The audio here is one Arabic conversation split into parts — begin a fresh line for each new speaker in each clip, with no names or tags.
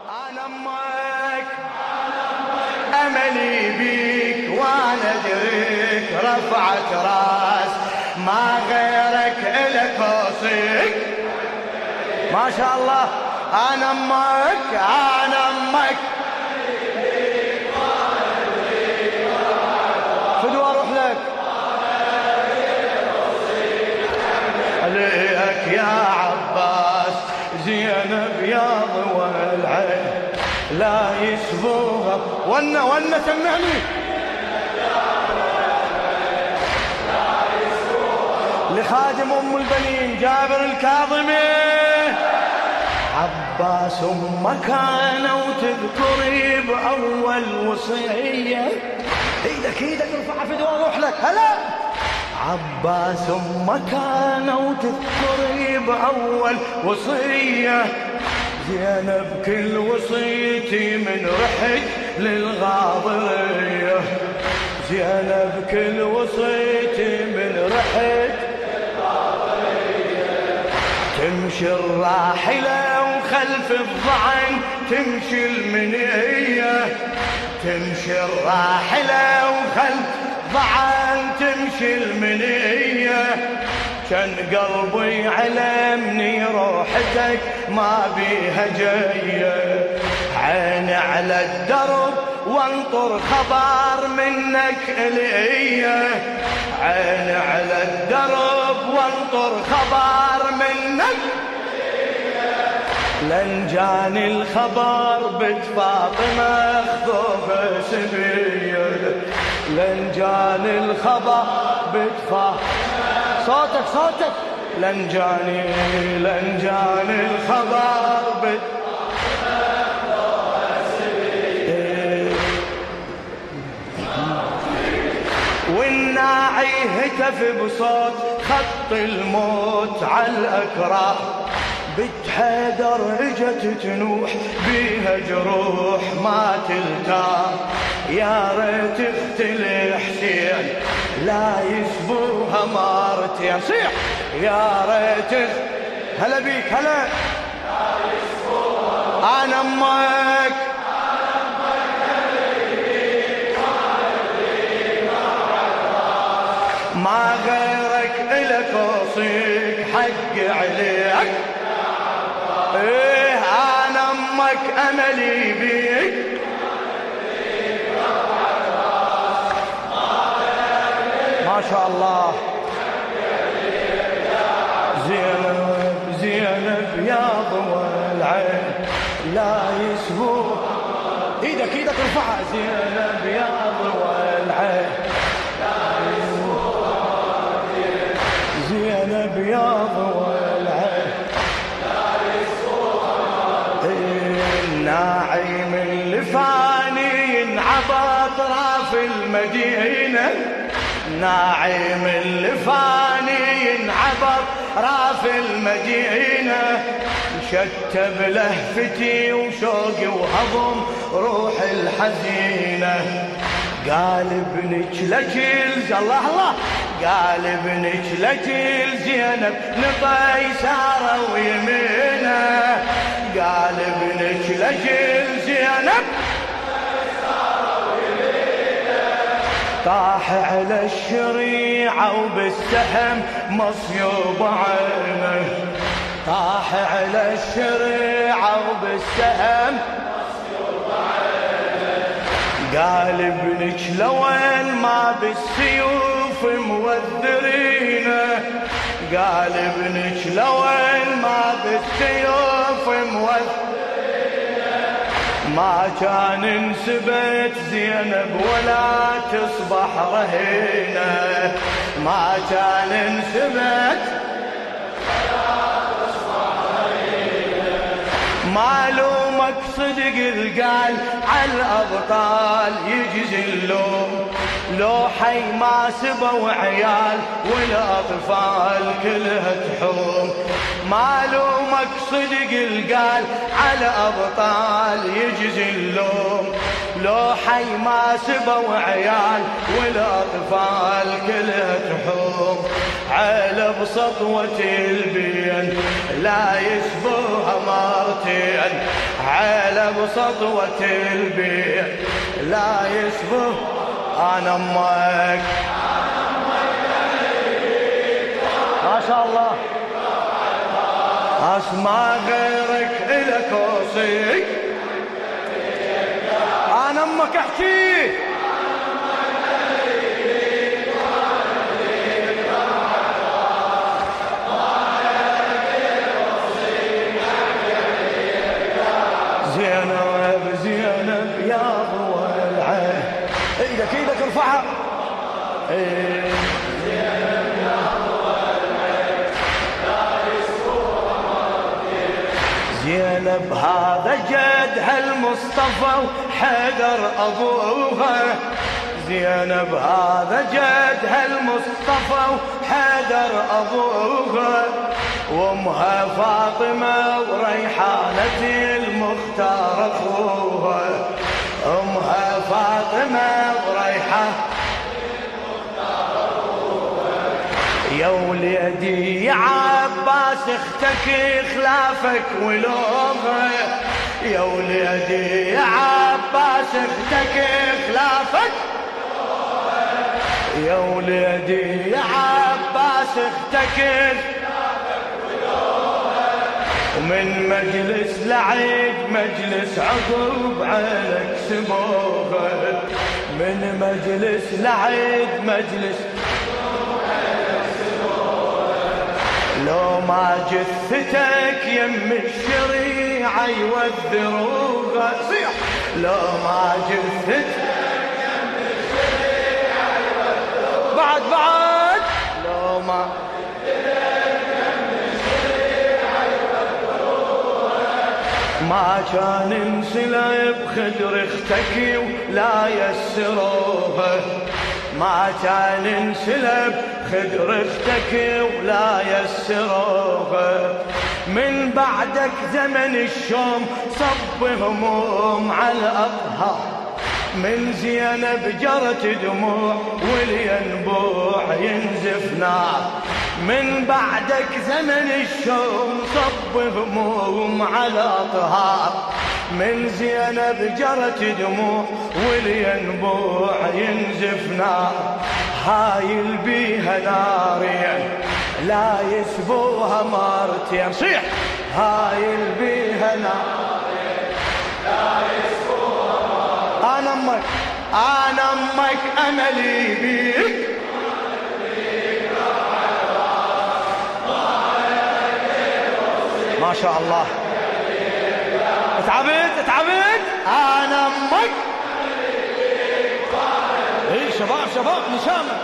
أنا أمك أملي بيك وأنا أدرك رفعت راس ما غيرك إلك أوصيك. ما شاء الله. أنا أمك فدوى أروح لك عليك يا عباس زينب يا ضوى العين لا يسبوها ونا سمعني لخادم أم البنين جابر الكاظمي. عباس أمك أنا وتذكري بأول وصية ايدك ارفع فدوى اروح لك. هلا عباس أمك أنا وتذكري بأول وصية زينب كل وصيتي من رحت للغاضرية. زينب كل وصيتي من رحت تمشي الراحلة وخلف الضعن تمشي المنية. تمشي الراحلة وخلف ضعن تمشي المنية. كان قلبي علمني روحتك ما بيها جاية. عيني على الدرب وانطر خبر منك إليا. عيني على الدرب وانطر خبر منك لن جاني الخبر بنت فاطمة خذوها سبية. لن جاني الخبر بنت فاطمة صوتك لن جاني الخبر بنت والناعي هتف بصوت خط الموت على الأكرام. بنت حيدر اجت تنوح بيها جروح ما تلتام. يا ريت اختي الحسين لا يسبوها مرتين. صيح يا ريت هلا بيك هلا لا يسبوها. أنا أمك ما غيرك إلك أوصيك حق عليك. إيه أنا أمك أملي بيك ما شاء الله. زينب يا ضوى العين لا يسبوها. ايدك ارفعها. زينب يا ضوى العين زينب يا ضوى العين الناعم اللي فاني ينعبى اطراف المدينة. ناعم اللي فاني ينعبى اطراف المدينة. شتب لهفتي وشوقي وهضم روح الحزينة. قال ابنك لجلز الله قال ابنك لجل زينب لقيسارة ويمينه. قال ابنك لجل زينب طاح على الشريعة وبالسهم مصيوب عينه. طاح على الشريعة وبالسهم قال ابنك لوين ما بالسيوف موذرينه. قال ابنك لوين ما بالسيوف موذرينه. ما كان انسبت زينب ولا تصبح رهينه. ما كان انسبت معلومك صدق القال على الأبطال يجزي اللوم. لو حي ما سبوا عيال والأطفال كلها تحوم. معلومك صدق القال على أبطال يجزي اللوم. لو حي ما سبوا عيال والأطفال كلها تحوم على بسطوة البين لا يشبهها مرتين على بسطوة البين لا يشبه أنا أمك ما شاء الله أسمع غيرك إلك أوصيك أنا أمك أحكي زينب زينب يا أبو العين إيدك إيدك ارفعها زينب هذا جدها المصطفى وحيدر أبوها زينب هذا جدها المصطفى وحيدر أبوها وامها فاطمة وريحانة المختار أخوها امها فاطمة وريحانة يا وليدي يا عباس اختك خلافك ولومه يا وليدي يا عباس اختك خلافك يا وليدي يا عباس اختك خلافك ولومه ومن مجلس لعيد مجلس عقب عينك سموها من مجلس لعيد مجلس لو ما جثتك يم الشريعة يوذروها صيح لو ما جثتك يم الشريعة يوذروها بعد لو ما جثتك يم الشريعة يوذروها ما كان انسلب خدر اختك ولا يسروها ما كان انسلب خدر اختك ولا يسروها من بعدك زمن الشوم صب هموم على الأطهار من زينب جرت دموع والينبوع ينزف نار من بعدك زمن الشوم صب هموم على الأطهار من زينب جرت دموع والينبوع ينزف نار هايل بيها نارين لا يسبوها مرتين صيح هايل بيها نارين لا يسبوها مرتين أنا أمك أملي بيك ما شاء الله اتعبت أنا أمك ايه شباب نشامة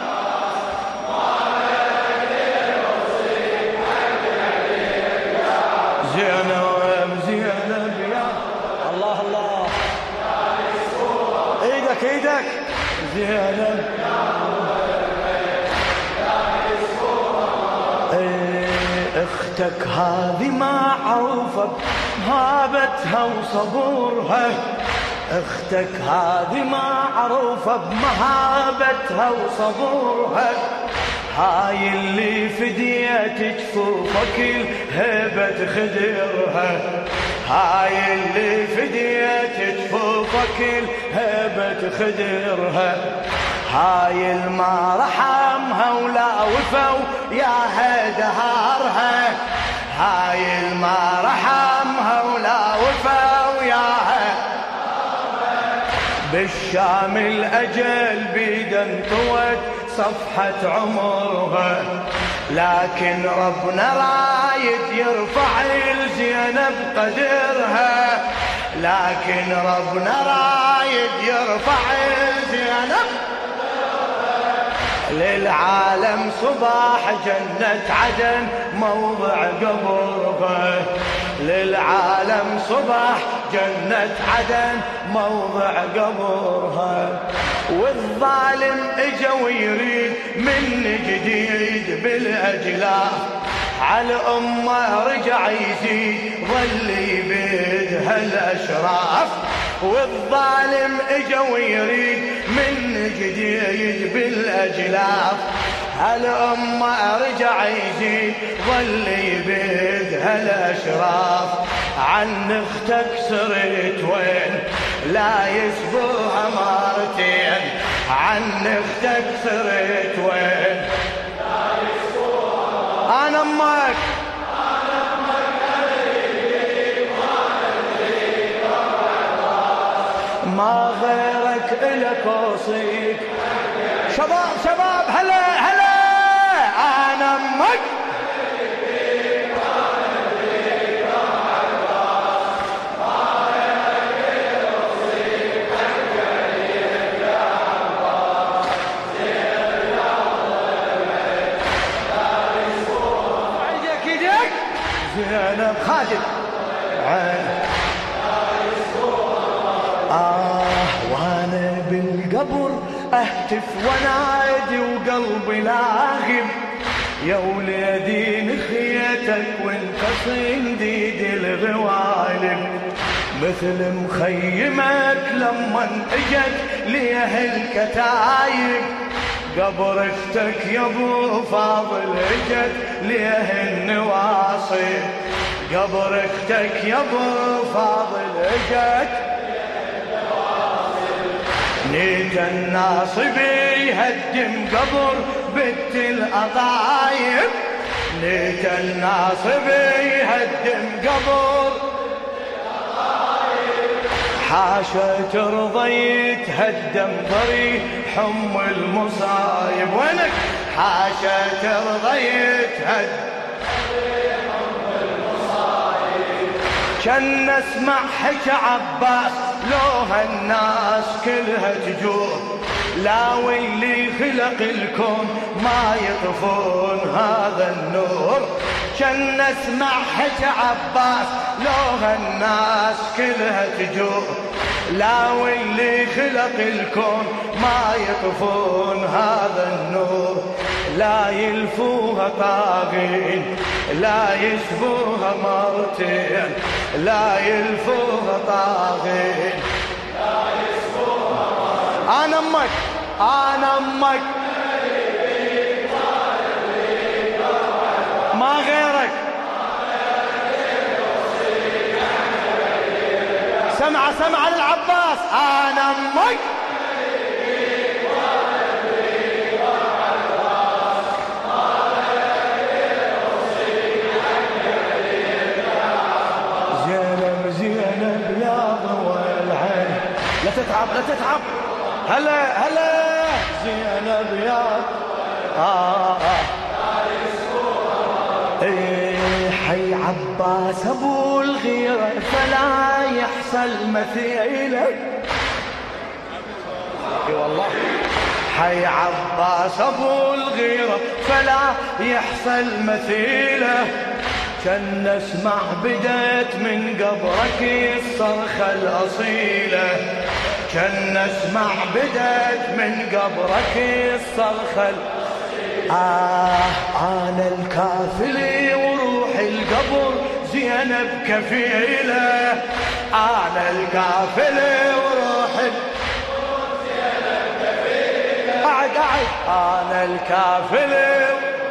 زينب يا الله ايدك زينب اختك هذه ما عرفت مهابتها وصبورها اختك هذه ما عرفت بمهابتها وصبورها هاي اللي فديت جفوفك الهبة خدرها هاي اللي فديت جفوفك الهبة خدرها هاي الما رحمها ولا وفوا يا هدهارها هاي الما رحمها ولا وفوا يا بالشام الأجل بيد انطوت صفحة عمرها لكن ربنا رايد يرفع الزينب قدرها لكن ربنا رايد يرفع الزينب للعالم صباح جنة عدن موضع قبرها للعالم صباح جنة عدن موضع قبرها والظالم اجا ويريد من جديد بالاجلاف على امه رجع يزيد ظل يبيدها الاشراف والظالم اجا ويريد من جديد بالاجلاف. هالأمة رجع يزيد ظل يبيد هالأشراف. عن اختك سرت وين لا يسبوها مرتين. عن اختك سرت وين لا يسبوها. أنا أمك ما غيرك إلك أوصيك. شباب شباب هلا هلا أنا أمك. زينب خادم وانا بالقبر اهتف ونادي وقلبي لاغب. يا وليدي نخيتك وانت صنديد الغوالب. مثل مخيمك لما اجت ليه الكتايب. قبر اختك يا ابو فاضل اجت ليه النواصب. قبر اختك يا ابو فاضل اجت نيت الناصب يهدم قبر بنت الأطايب. نيت الناصب يهدم قبر حاشا ترضي تهدم ضريح حم المصايب. وينك حاشا ترضي تهدم ضريح حم المصايب. كان اسمع حكى عباس لو هالناس كلها تجوع. لا واللي خلق الكون ما يطفون هذا النور. كان اسمع حكى عباس لو هالناس كلها تجوع. لا واللي خلق الكون ما يطفون هذا النور. لا يلفوها طاغين لا يسبوها مرتين. لا يلفوها طاغين لا يسبوها مرتين. أنا أمك أنا أمك ما غيرك. سمع للعباس أنا أمك. زينب يا ضوى العين لا تتعب لا تتعب. هلا هلا زينب يا حي عباس ابو الغيرة فلا يحصل مثيله. اي والله حي عباس ابو الغيرة فلا يحصل مثيله. كان اسمع بدأت من قبرك الصرخة الأصيلة. كان اسمع بدأت من قبرك الصرخة أنا الكافلي وروح القبر زينب كفيلة. أنا الكافلي وروح القبر زينب كفيلة. قعد أنا الكافلي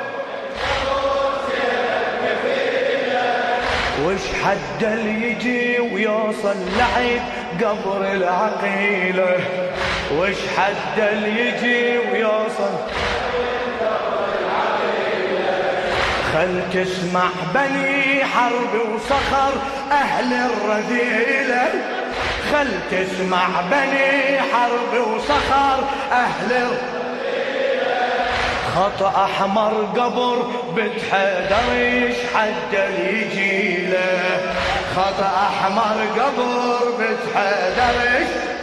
وش حد اللي يجي ويوصل لعيد قبر العقيلة. وش حد اللي يجي ويوصل قبر العقيلة. خل تسمع بني حرب وصخر أهل الرذيلة. خل تسمع بني حرب وصخر أهل الرذيلة. خط أحمر قبر بنت حيدر يشحد يجيله. خط أحمر قبر بنت حيدر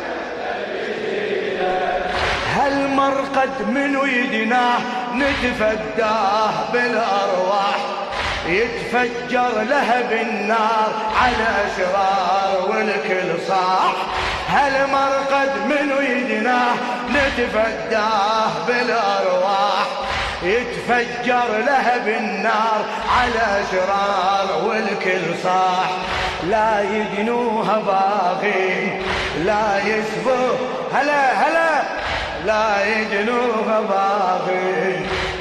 يجيله. هالمرقد من ويدناه نتفداه بالأرواح. يتفجر لهب النار على أشرار والكل صاح. هالمرقد من ويدناه نتفداه بالأرواح. يتفجر لهب النار على أشرار والكل صاح. لا يدنوها باغين لا يسبو هلا هلا لا يجنوب باغي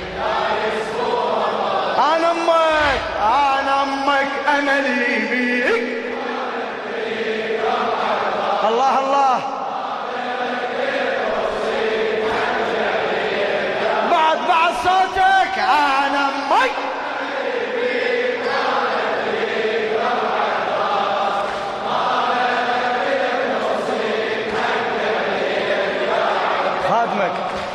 انا امك املي بيك الله الله بعد صوتك انا امك خادمك